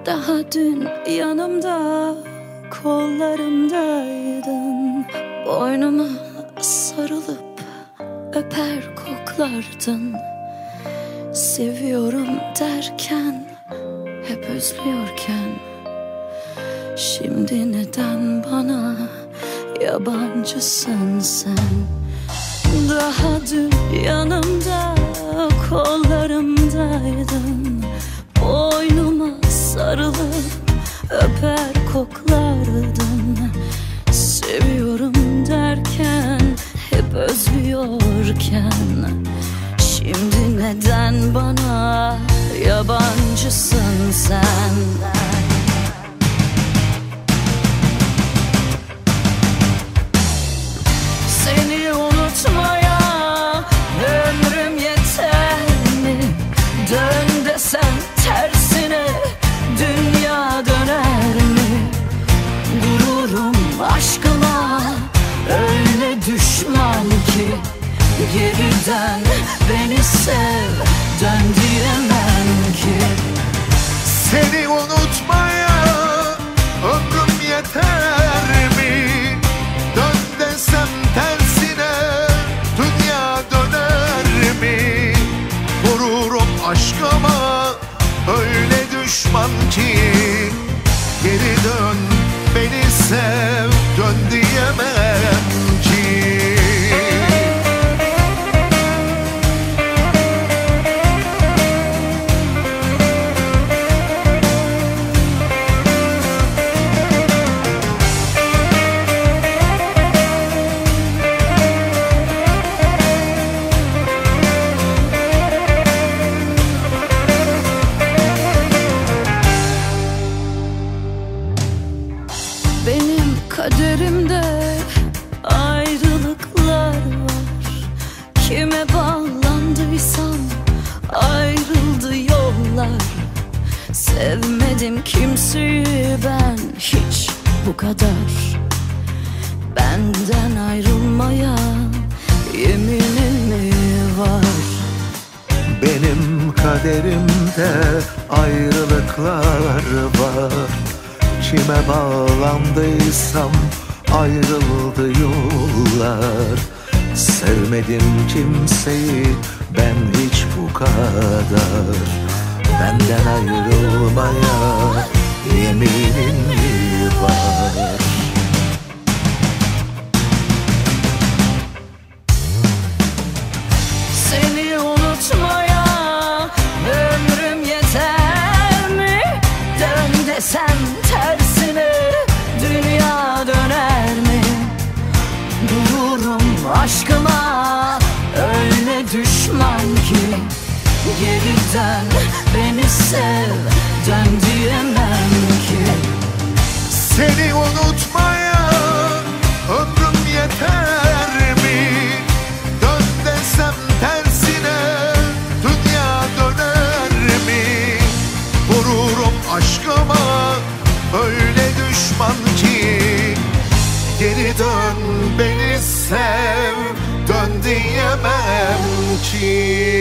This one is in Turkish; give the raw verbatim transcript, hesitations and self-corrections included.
Daha dün yanımda, kollarımdaydın. Boynuma sarılıp öper koklardın. Seviyorum derken, hep özlüyorken, şimdi neden bana yabancısın sen? Daha dün yanımda, kollarımdaydın. Boynuma sarılıp öper koklardın. Seviyorum derken, hep özlüyorken, şimdi neden bana yabancısın sen? Seni unutmaya ömrüm yeter mi? Dön desem tersine dünya döner mi? Gururum aşkıma öyle düşman ki, geriden beni sev, dön diyemem ki. Seni unutmaya ömrüm yeter mi? Dön desem tersine dünya döner mi? Vururum aşkıma öyle düşman ki, geri dön beni sev, dön diyemem ki. Benim kaderimde ayrılıklar var. Kime bağlandıysam ayrıldı yollar. Sevmedim kimseyi ben hiç bu kadar. Benden ayrılmaya yeminin mi var? Benim kaderimde ayrılıklar var. Kime bağlandıysam ayrıldı yollar. Sevmedim kimseyi ben hiç bu kadar. Benden ayrılmaya yeminin mi var? Seni unutmaya ömrüm yeter mi? Dön desem tersine dünya döner mi? Dururum aşkıma öyle düşman ki, geriden beni sev, dön diyemem ki. Seni unutmaya ömrüm yeter mi? Dön desem tersine dünya döner mi? Vururum aşkıma öyle düşman ki, geri dön beni sev, dön diyemem ki.